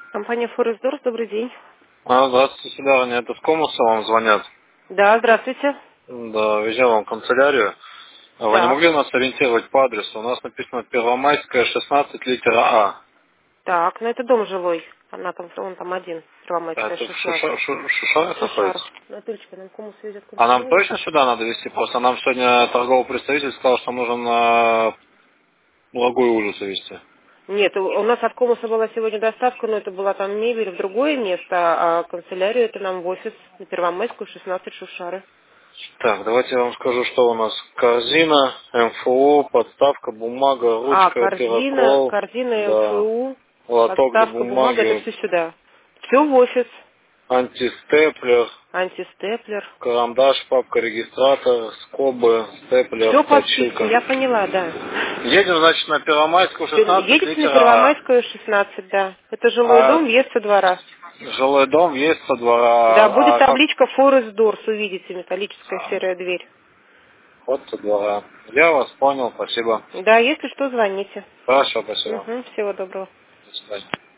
Компания Форестдорс, добрый день. Здравствуйте, сударыня, это с Комуса вам звонят. Да, здравствуйте. Да, везем вам в канцелярию. Вы не Так, могли нас ориентировать по адресу? У нас написано Первомайская, 16, литера А. так, ну это дом жилой. Он там один, Первомайская, Это в 16. Шушарах Шушар. находится? Анатольевичка, нам кому свезет А нам канцелярию? точно сюда надо везти? Просто нам сегодня торговый представитель сказал, что нужно на Благую улицу везти. Нет, у нас от Комуса была сегодня доставка, но это была там мебель в другое место, а канцелярию это нам в офис на Первомайскую, 16, Шушары. Так, давайте я вам скажу, что у нас. Корзина, МФО, подставка, бумага, А, ручка, корзина, пирокол, корзина да, МФУ, лоток для подставка, бумага, это бумаги, все сюда. Все в офис. антистеплер, Антистеплер. карандаш, папка, регистратор, скобы, степлер, Все по списку, точилка. я поняла, да. Едем, значит, на Первомайскую, 16, Едете на литера А. Первомайскую, 16, да. Это жилой А дом, въезд со двора. жилой дом есть со Да, будет двора. А как табличка Forest Doors, увидите, металлическая серая дверь. вход со двора? Я вас понял, спасибо. Да, если что, звоните. Хорошо, спасибо. Угу, всего доброго. До свидания.